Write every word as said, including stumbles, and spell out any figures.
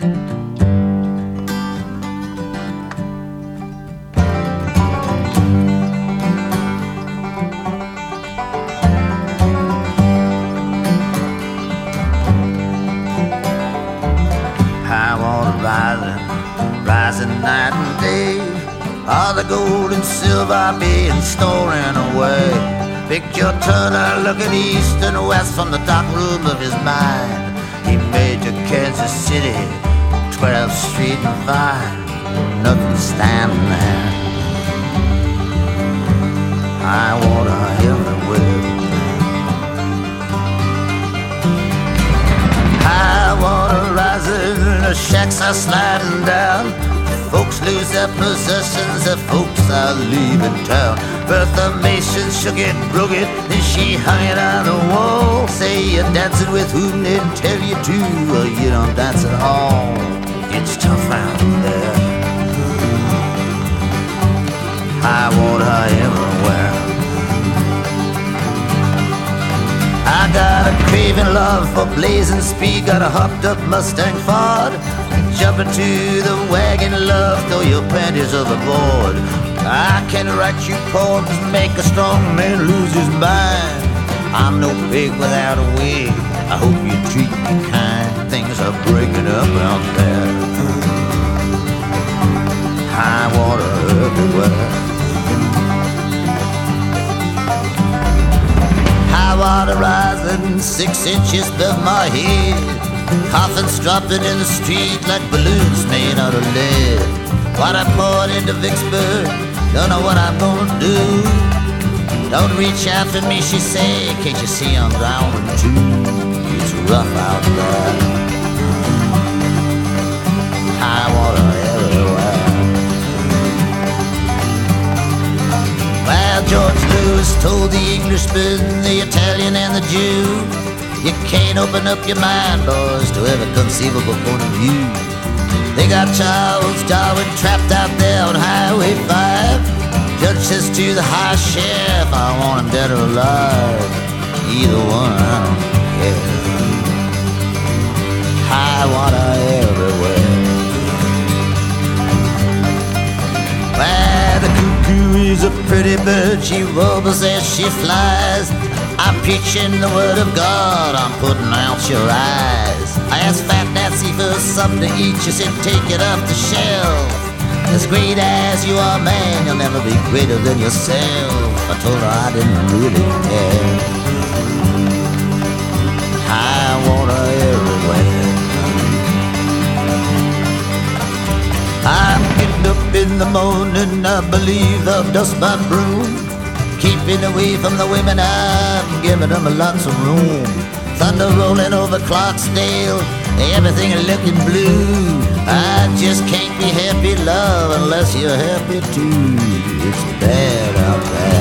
High water rising, rising night and day. All the gold and silver being stolen away. Picture Turner looking east and west from the dark room of his mind. He made to Kansas City, twelfth Street and Vine. Nothing standing there. High water everywhere. High water rising, the shacks are sliding down. Folks lose their possessions, the folks are leaving town. Bertha Mason shook it, broke it, and she hung it on the wall. Say you're dancing with whom they tell you to, or you don't dance at all. It's tough out there. High water everywhere. I got a craving love for blazing speed, got a hopped up Mustang Ford. Jump into the wagon, love, throw your panties overboard. I can write you poems, make a strong man lose his mind. I'm no pig without a wig, I hope you treat me kind. Things are breaking up out there. High water everywhere. High water rising six inches above my head. Coffins dropping in the street like balloons made out of lead. What I poured into Vicksburg, don't know what I'm gonna do. Don't reach out for me, she say, can't you see I'm drowning too? It's rough out there. High water everywhere. Well, George Lewis told the Englishman, the Italian and the Jew, you can't open up your mind, boys, to every conceivable point of view. They got Charles Darwin trapped out there on Highway five. Judge says to the high sheriff, I want him dead or alive. Either one, I don't care. High water everywhere. Well, the cuckoo is a pretty bird, she warbles as she flies. I'm preaching the word of God, I'm putting out your eyes. I asked Fat Nancy for something to eat, she said take it off the shelf. As great as you are, man, you'll never be greater than yourself. I told her I didn't really care. High water everywhere. I'm getting up in the morning, I believe I'll dust my broom. Keeping away from the women, I'm giving them lots of room. Thunder rolling over Clarksdale, everything looking blue. I just can't be happy, love, unless you're happy too. It's bad out there.